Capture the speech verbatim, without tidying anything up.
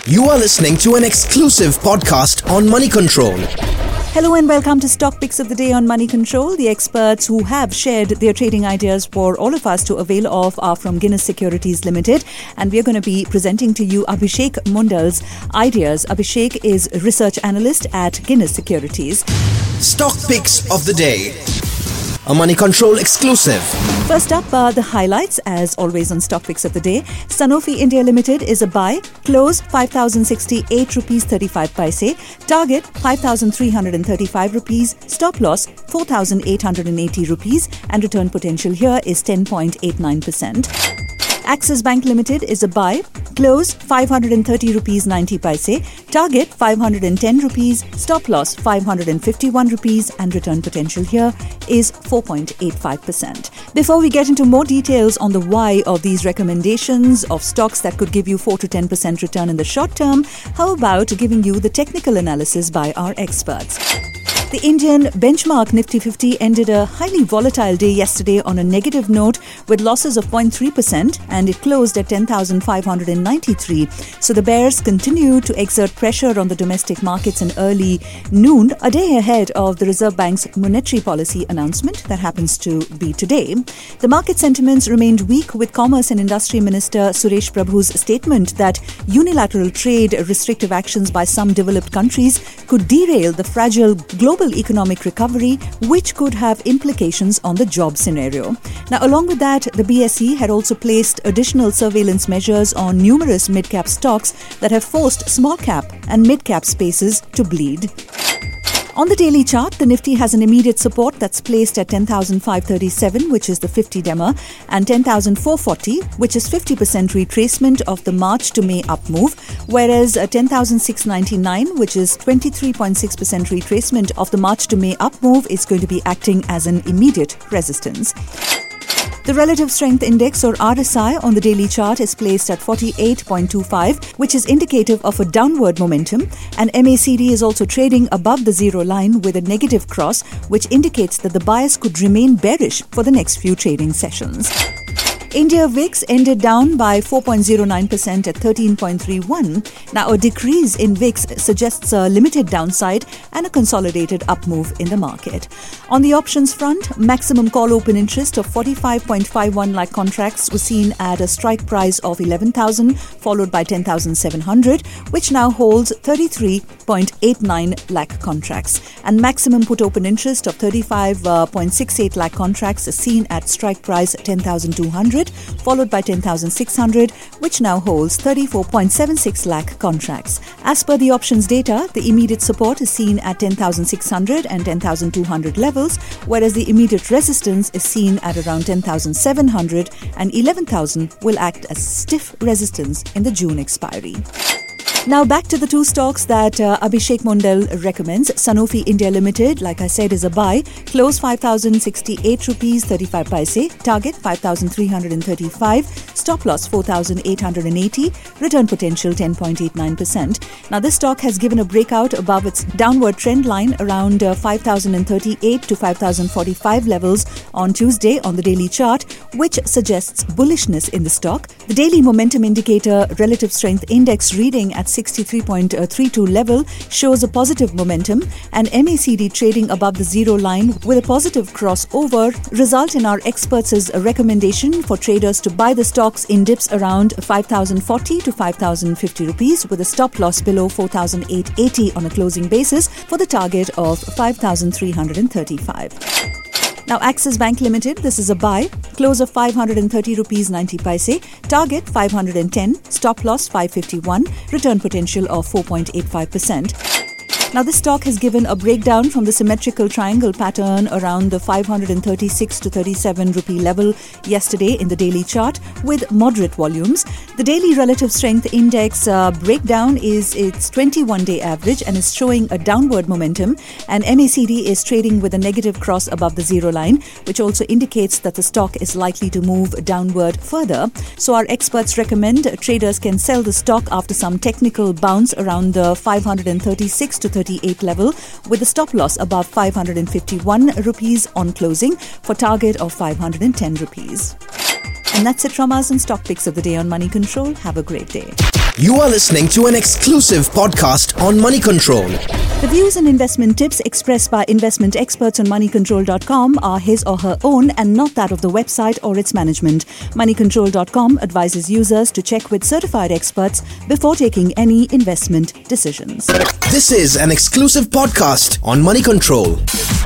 You are listening to an exclusive podcast on Money Control. Hello and welcome to Stock Picks of the Day on Money Control. The experts who have shared their trading ideas for all of us to avail of are from Guinness Securities Limited, and we are going to be presenting to you Abhishek Mundal's ideas. Abhishek is research analyst at Guinness Securities. Stock Picks of the Day, a Money Control exclusive. First up are the highlights, as always on Stock Picks of the Day. Sanofi India Limited is a buy. Close five thousand sixty-eight rupees thirty-five paise. Target five thousand three hundred thirty-five rupees. Stop loss four thousand eight hundred eighty rupees. And return potential here is ten point eight nine percent. Axis Bank Limited is a buy. Close five hundred thirty rupees ninety paise. Target five hundred ten rupees. Stop loss five hundred fifty-one rupees. And return potential here is four point eight five percent. Before we get into more details on the why of these recommendations of stocks that could give you four to ten percent return in the short term, how about giving you the technical analysis by our experts? The Indian benchmark Nifty fifty ended a highly volatile day yesterday on a negative note with losses of zero point three percent, and it closed at ten thousand five hundred ninety-three. So the bears continue to exert pressure on the domestic markets in early noon, a day ahead of the Reserve Bank's monetary policy announcement that happens to be today. The market sentiments remained weak, with Commerce and Industry Minister Suresh Prabhu's statement that unilateral trade restrictive actions by some developed countries could derail the fragile global economic recovery, which could have implications on the job scenario. Now, along with that, the B S E had also placed additional surveillance measures on numerous mid-cap stocks that have forced small-cap and mid-cap spaces to bleed. On the daily chart, the Nifty has an immediate support that's placed at ten thousand five hundred thirty-seven, which is the fifty-demmer, and ten thousand four hundred forty, which is fifty percent retracement of the March to May up move, whereas uh, ten thousand six hundred ninety-nine, which is twenty-three point six percent retracement of the March to May up move, is going to be acting as an immediate resistance. The Relative Strength Index, or R S I, on the daily chart is placed at forty-eight point two five, which is indicative of a downward momentum, and M A C D is also trading above the zero line with a negative cross, which indicates that the bias could remain bearish for the next few trading sessions. India V I X ended down by four point zero nine percent at thirteen point three one. Now, a decrease in V I X suggests a limited downside and a consolidated up move in the market. On the options front, maximum call open interest of forty-five point five one lakh contracts was seen at a strike price of eleven thousand, followed by ten thousand seven hundred, which now holds thirty-three point eight nine lakh contracts. And maximum put open interest of thirty-five point six eight lakh contracts is seen at strike price ten thousand two hundred, followed by ten thousand six hundred, which now holds thirty-four point seven six lakh contracts. As per the options data, the immediate support is seen at ten thousand six hundred and ten thousand two hundred levels, whereas the immediate resistance is seen at around ten thousand seven hundred, and eleven thousand will act as stiff resistance in the June expiry. Now back to the two stocks that uh, Abhishek Mundal recommends. Sanofi India Limited, like I said, is a buy. Close five thousand sixty-eight rupees thirty-five paise. Target five thousand three hundred thirty-five. Stop loss four thousand eight hundred eighty. Return potential ten point eight nine percent. Now this stock has given a breakout above its downward trend line around uh, five thousand thirty-eight to five thousand forty-five levels on Tuesday on the daily chart, which suggests bullishness in the stock. The daily momentum indicator Relative Strength Index reading at sixty-three point three two level shows a positive momentum, and M A C D trading above the zero line with a positive crossover result in our experts' recommendation for traders to buy the stocks in dips around five thousand forty to five thousand fifty rupees with a stop loss below four thousand eight hundred eighty on a closing basis for the target of five thousand three hundred thirty-five. Now, Axis Bank Limited, this is a buy. Close of five hundred thirty rupees ninety paise. Target five hundred ten. Stop loss five hundred fifty-one. Return potential of four point eight five percent. Now, this stock has given a breakdown from the symmetrical triangle pattern around the five hundred thirty-six to thirty-seven rupee level yesterday in the daily chart with moderate volumes. The daily relative strength index uh, breakdown is its twenty-one day average and is showing a downward momentum, and M A C D is trading with a negative cross above the zero line, which also indicates that the stock is likely to move downward further. So our experts recommend traders can sell the stock after some technical bounce around the five hundred thirty-six to thirty-eight level with a stop loss above five hundred fifty-one rupees on closing for target of five hundred ten rupees. And that's it from us on Stock Picks of the Day on Money Control. Have a great day. You are listening to an exclusive podcast on Money Control. The views and investment tips expressed by investment experts on money control dot com are his or her own and not that of the website or its management. money control dot com advises users to check with certified experts before taking any investment decisions. This is an exclusive podcast on Money Control.